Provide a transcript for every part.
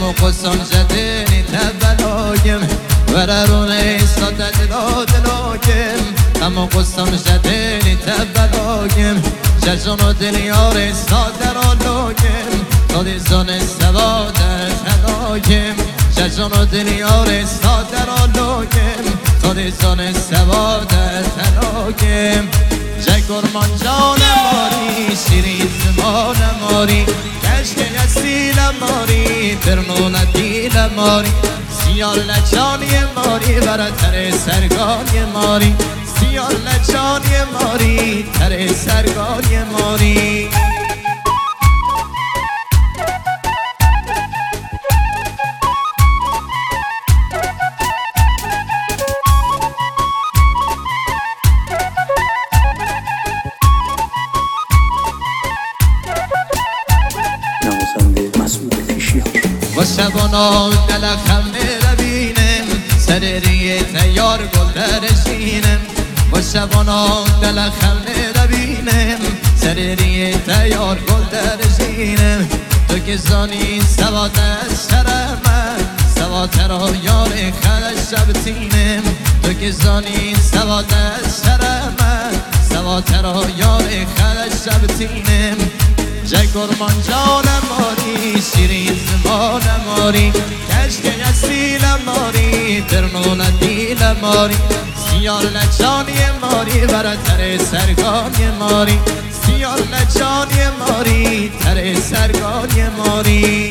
تمو قصان جديني تبلايم ورروني صدد دلايم تمو قصان جديني تبلايم جشن دلیار سادر آلایم دادی زن سواد فدایم جشن دلیار سادر آلایم دادی زن سواد فدایم جگرمان جان ماری شیرین زمان ماری کشک یسیل ماری درنون دیل ماری سیال لجانی ماری برتر سرگانی ماری سیال لجانی ماری تر سرگانی ماری و شبانا دلخم نربینم سرریه تیار گل درشینم و شبانا دلخم نربینم سرریه تیار گل درشینم تو که زانی سواد شرمم سواد را یار خلش شبتینم تو که زانی سواد شرمم سواد را یار خلش شبتینم جگرمان جان ماری شیرین زمان ماری کشک یسیل ماری درنون دیل ماری سیال لجانی ماری برتر سرگانی ماری سیال لجانی ماری تر سرگانی ماری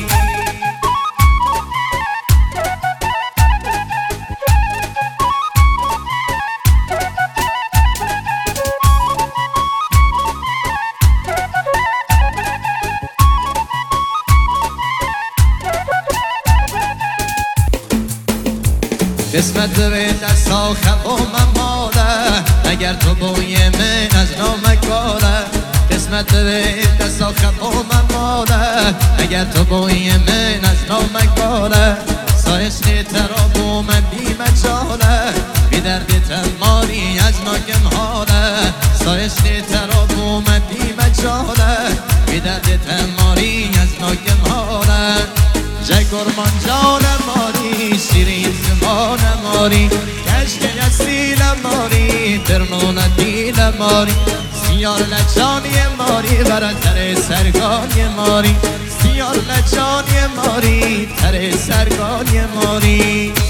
قسمت به دستا خبام ماله اگر تو بوی من از نامکاره قسمت به دستا خبام ماله اگر تو بوی من از نامکاره سایش ترابو من بیم جاله بی درد تماری از ناکم حاله سایش ترابو من بیم جاله بی درد تماری از ناکم حاله جگرمان جان ماری شیرین زمان ماری کشک یسیل ماری درنون دیل ماری سیال لجانی ماری برتر سرگانی ماری سیال لجانی ماری تر سرگانی ماری